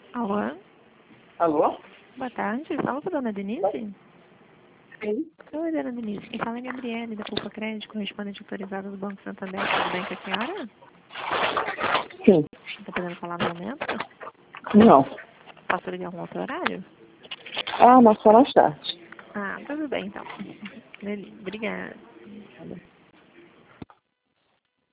Alô? Alô? Boa tarde. Fala com a dona Denise? Sim. Oi, dona Denise. Quem fala é a Gabriele, da Pulpa Crédito, correspondente autorizada do Banco Santander. Tudo bem com a senhora? Sim. Está podendo falar no momento? Não. Posso ligar um outro horário? Ah, mas só mais tarde. Ah, tudo bem então. Beleza, obrigada.